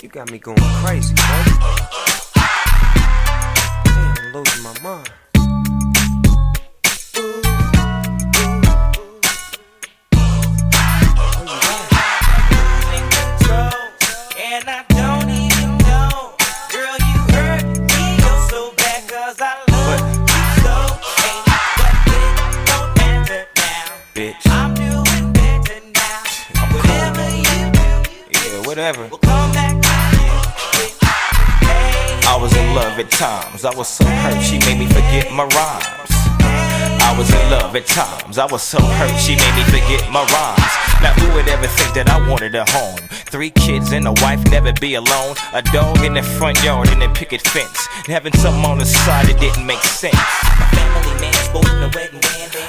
got me going crazy, baby. Damn, I'm losing my mind. And I don't even know, girl, you hurt me so bad 'cause I love you so. Ain't but it don't matter now, Bitch. I'm doing better now. Whatever you do, Yeah, whatever. will come back to you. Hey, I was in love at times, I was so hurt, she made me forget my rhymes. I was in love at times, I was so hurt, she made me forget my rhymes. Now who would ever think that I wanted a home? 3 kids and a wife, never be alone. A dog in the front yard and a picket fence. And having something on the side that didn't make sense. family man, spoke in the wedding band.